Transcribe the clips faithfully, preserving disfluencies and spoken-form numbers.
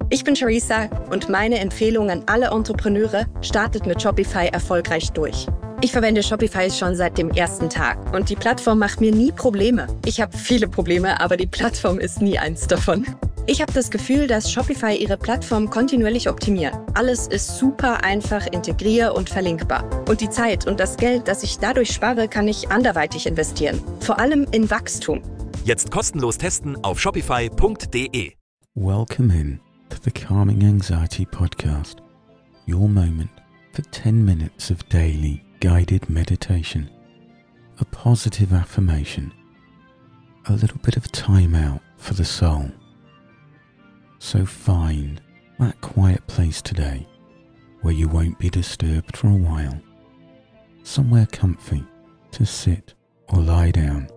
Ich bin Charissa und meine Empfehlung an alle Entrepreneure: startet mit Shopify erfolgreich durch. Ich verwende Shopify schon seit dem ersten Tag und die Plattform macht mir nie Probleme. Ich habe viele Probleme, aber die Plattform ist nie eins davon. Ich habe das Gefühl, dass Shopify ihre Plattform kontinuierlich optimiert. Alles ist super einfach integrier- und verlinkbar. Und die Zeit und das Geld, das ich dadurch spare, kann ich anderweitig investieren. Vor allem in Wachstum. Jetzt kostenlos testen auf shopify punkt de. Welcome in to the Calming Anxiety Podcast, your moment for ten minutes of daily guided meditation, a positive affirmation, a little bit of time out for the soul. So find that quiet place today where you won't be disturbed for a while, somewhere comfy to sit or lie down,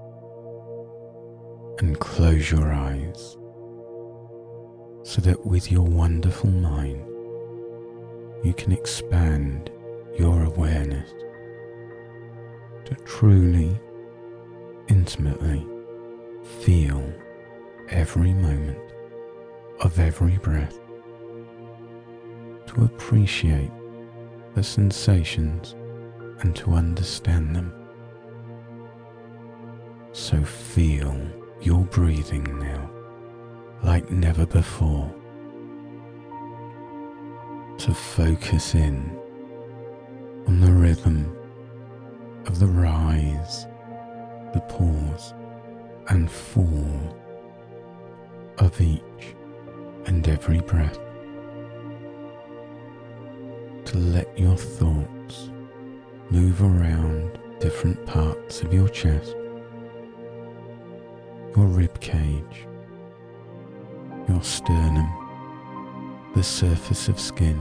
and close your eyes so that with your wonderful mind you can expand your awareness to truly, intimately feel every moment of every breath, to appreciate the sensations and to understand them. So feel your breathing now like never before, to focus in on the rhythm of the rise, the pause and fall of each and every breath, to let your thoughts move around different parts of your chest, your rib cage, your sternum, the surface of skin,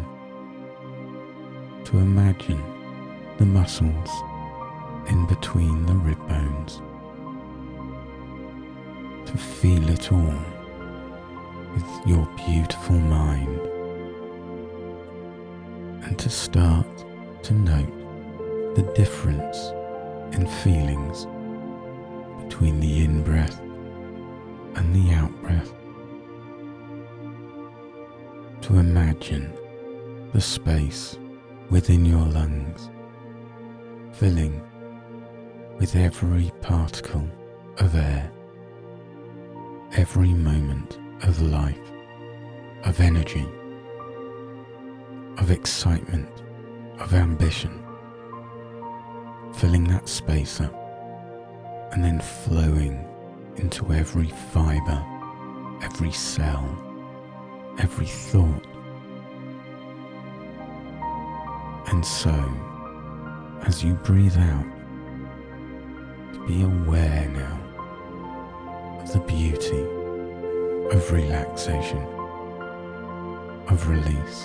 to imagine the muscles in between the rib bones, to feel it all with your beautiful mind, and to start to note the difference in feelings between the in-breath and the out-breath, to imagine the space within your lungs filling with every particle of air, every moment of life, of energy, of excitement, of ambition, filling that space up and then flowing into every fibre, every cell, every thought. And so, as you breathe out, to be aware now of the beauty of relaxation, of release,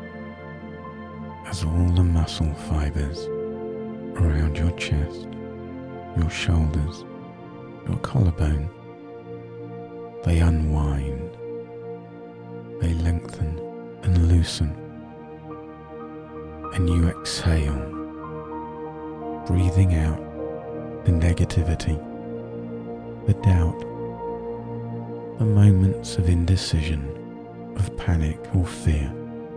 as all the muscle fibres around your chest, your shoulders, your collarbone, they unwind, they lengthen and loosen, and you exhale, breathing out the negativity, the doubt, the moments of indecision, of panic or fear,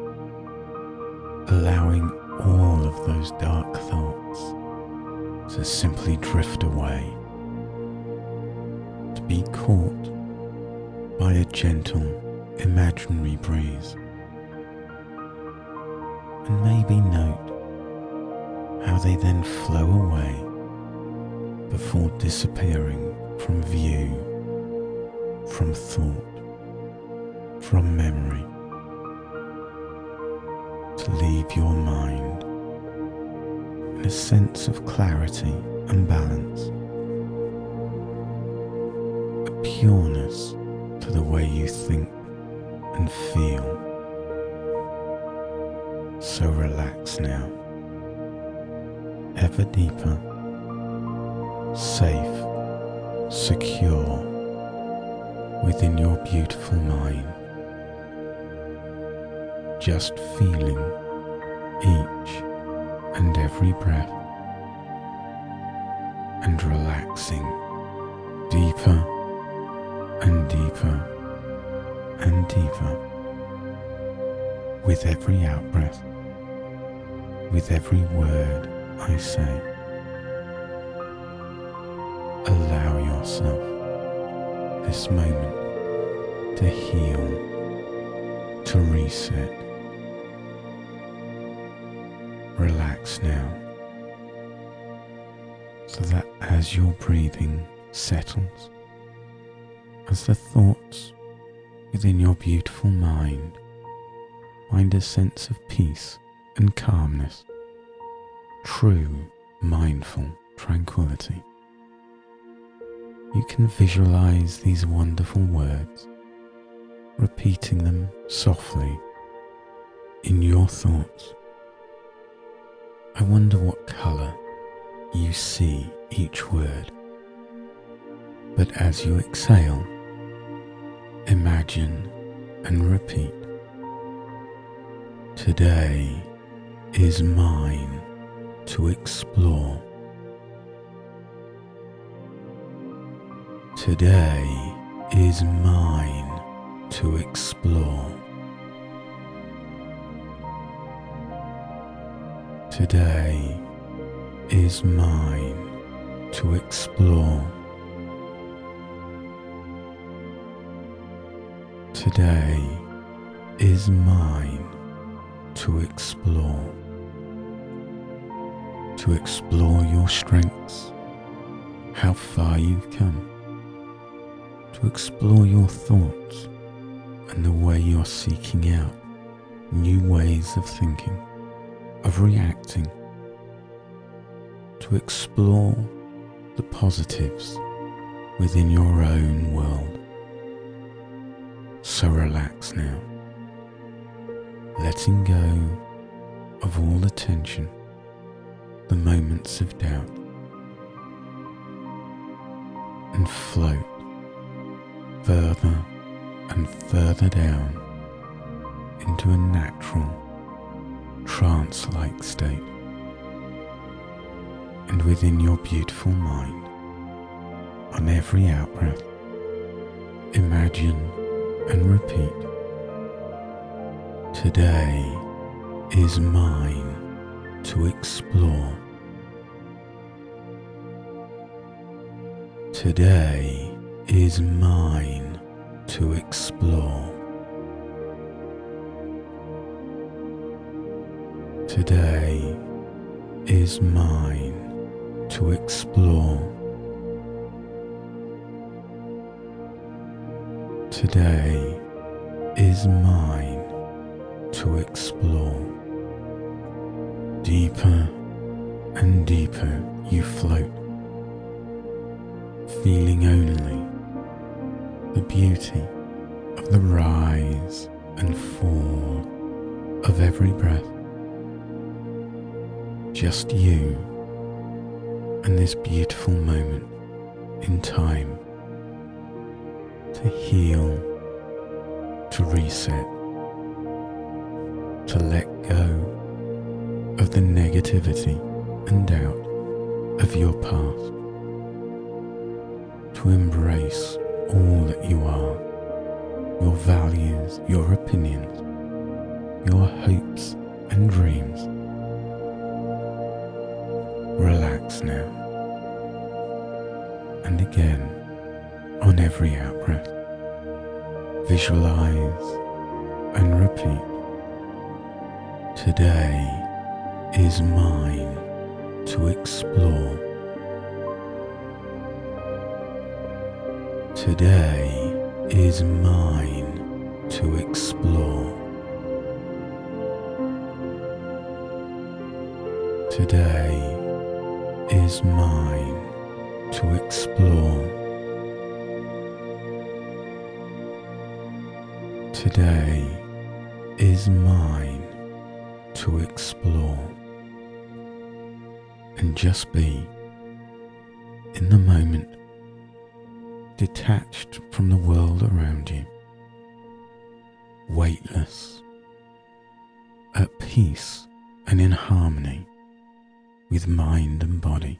allowing all of those dark thoughts to simply drift away, to be caught by a gentle imaginary breeze, and maybe note how they then flow away before disappearing from view, from thought, from memory, to leave your mind in a sense of clarity and balance, a pureness to the way you think and feel. So relax now, ever deeper, safe, secure within your beautiful mind, just feeling each and every breath and relaxing deeper and deeper and deeper with every out-breath, with every word I say. Allow yourself this moment to heal, to reset. Relax now, so that as your breathing settles, as the thoughts within your beautiful mind find a sense of peace and calmness, true mindful tranquility, you can visualize these wonderful words, repeating them softly in your thoughts. I wonder what colour you see each word, but as you exhale, imagine and repeat. Today is mine to explore. Today is mine to explore. Today is mine to explore. Today is mine to explore. To explore your strengths, how far you've come. To explore your thoughts and the way you're seeking out new ways of thinking, of reacting. To explore the positives within your own world. So relax now, letting go of all the tension, the moments of doubt, and float further and further down into a natural, trance-like state. And within your beautiful mind, on every out-breath, imagine and repeat, today is mine to explore. Today is mine to explore. Today is mine to explore. Today is mine to explore. Deeper and deeper you float, feeling only the beauty of the rise and fall of every breath. Just you and this beautiful moment in time to heal, to reset, to let go of the negativity and doubt of your past, to embrace all that you are, your values, your opinions, your hopes and dreams. Relax now, and again, on every out-breath, visualize and repeat, today is mine to explore. Today is mine to explore. Today is mine to explore. Today is mine to explore. And just be in the moment, detached from the world around you, weightless, at peace and in harmony with mind and body.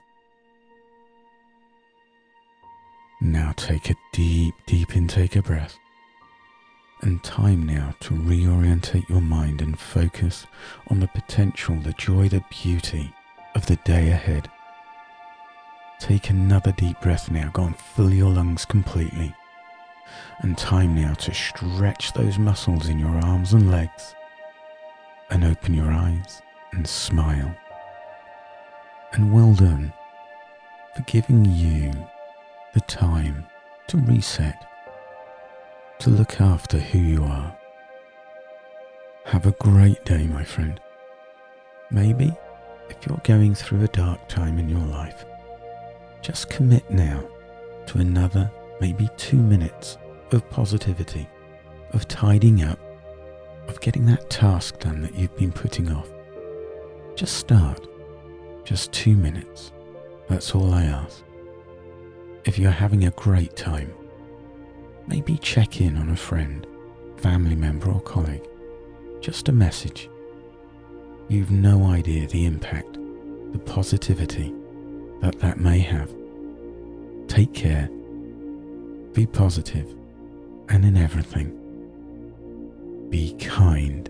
Now take a deep, deep intake of breath And time now to reorientate your mind and focus on the potential, the joy, the beauty of the day ahead. Take another deep breath now. Go and fill your lungs completely. And time now to stretch those muscles in your arms and legs. And open your eyes and smile. And well done for giving you the time to reset, to look after who you are. Have a great day, my friend. Maybe if you're going through a dark time in your life, just commit now to another, maybe two minutes of positivity, of tidying up, of getting that task done that you've been putting off. Just start. Just two minutes. That's all I ask. If you're having a great time, maybe check in on a friend, family member or colleague. Just a message. You've no idea the impact, the positivity that that may have. Take care. Be positive. And in everything, be kind.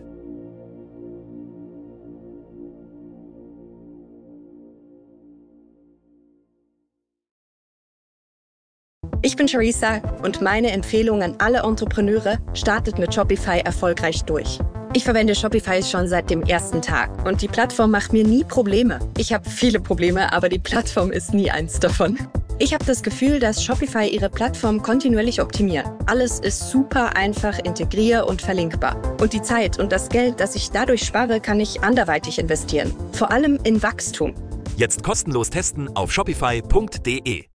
Ich bin Charissa und meine Empfehlung an alle Entrepreneure: startet mit Shopify erfolgreich durch. Ich verwende Shopify schon seit dem ersten Tag und die Plattform macht mir nie Probleme. Ich habe viele Probleme, aber die Plattform ist nie eins davon. Ich habe das Gefühl, dass Shopify ihre Plattform kontinuierlich optimiert. Alles ist super einfach integrier- und verlinkbar. Und die Zeit und das Geld, das ich dadurch spare, kann ich anderweitig investieren. Vor allem in Wachstum. Jetzt kostenlos testen auf shopify punkt de.